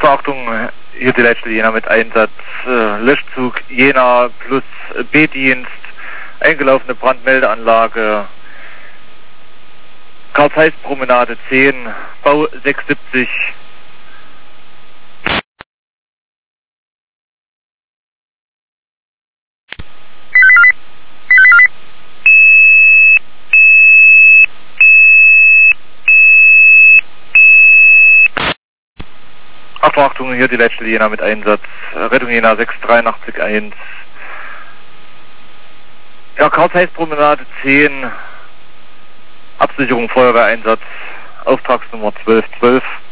Achtung, hier die Leitstelle Jena mit Einsatz, Löschzug Jena plus B-Dienst, eingelaufene Brandmeldeanlage, Karl-Zeiss-Promenade 10, Bau 670. Achtung, hier die Leitstelle Jena mit Einsatz, Rettung Jena 68381. Ja, Karl-Zeiss-Promenade 10, Absicherung Feuerwehreinsatz, Auftragsnummer 1212.